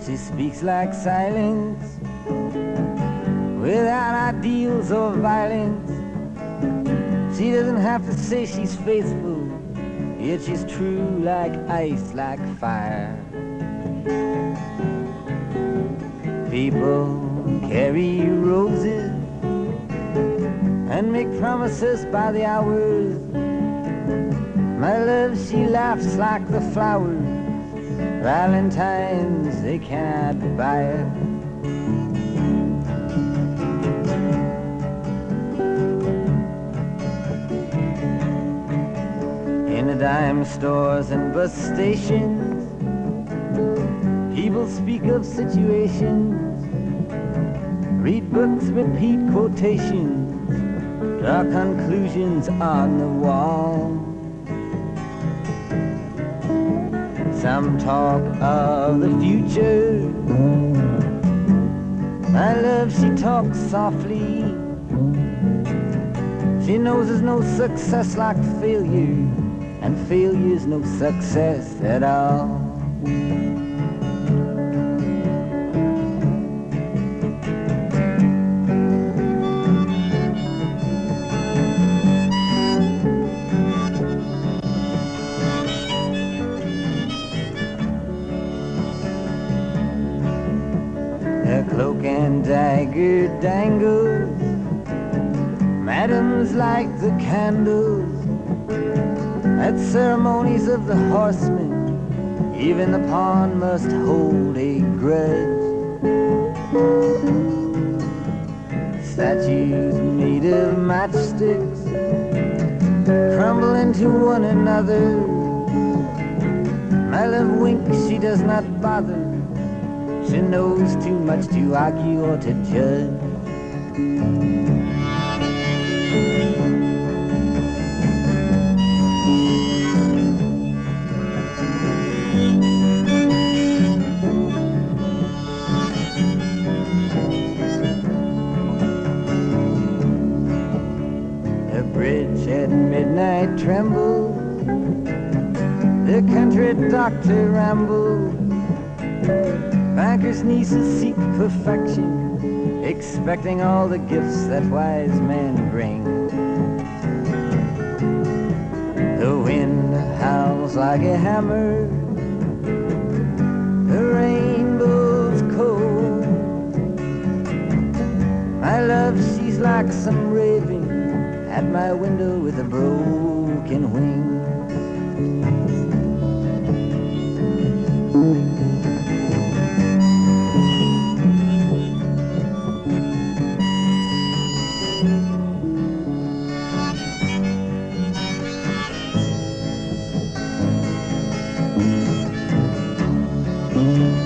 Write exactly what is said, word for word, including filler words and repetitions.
She speaks like silence, without ideals or violence. She doesn't have to say she's faithful, yet she's true like ice, like fire. People carry roses and make promises by the hours. My love, she laughs like the flowers. Valentines, they cannot buy her. In the dime stores and bus stations, people speak of situations, read books, repeat quotations, draw conclusions on the wall. Some talk of the future. My love, she talks softly. She knows there's no success like failure, and failure's no success at all. Cloak and dagger dangles, madams light the candles at ceremonies of the horsemen. Even the pawn must hold a grudge. Statues made of matchsticks crumble into one another. My love winks, she does not bother. She knows too much to argue or to judge. The bridge at midnight trembles, the country doctor rambles. Bankers' nieces seek perfection, expecting all the gifts that wise men bring. The wind howls like a hammer, the rainbow's cold. My love, she's like some raven at my window with a broken wing. Mm-hmm.